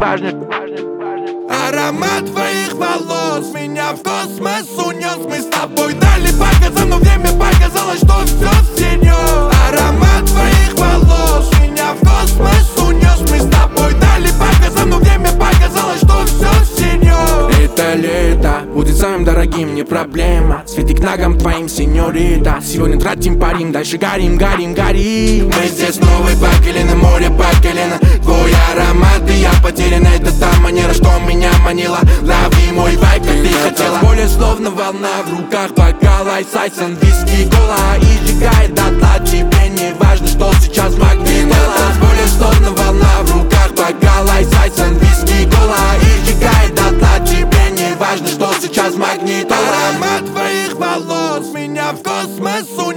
важно. Аромат твоих волос меня в космос унес. Мы с тобой дали по газам, но время показало, что все всерьез. Аромат твоих волос меня в космос унес. Мы с тобой дали по газам, но время показало, что все всерьез. Это лето будет самым дорогим, не проблема. Свети к ногам твоим, сеньорита. Сегодня тратим парим, дальше горим, горим, горим. Мы здесь новый по колено, море по колено. Твой аромат и я потерян. Это та манера, что меня манила. Лови мой вайб, как ты хотела. Поле словно волна в руках, бокал айсайсон, виски, кола. И сжигает дотла, тебе не важно, что сейчас магнитола. Поле словно волна в руках, бокал айсайсон, виски, кола. И сжигает дотла, тебе не важно, что сейчас магнитола. Аромат твоих волос меня в космос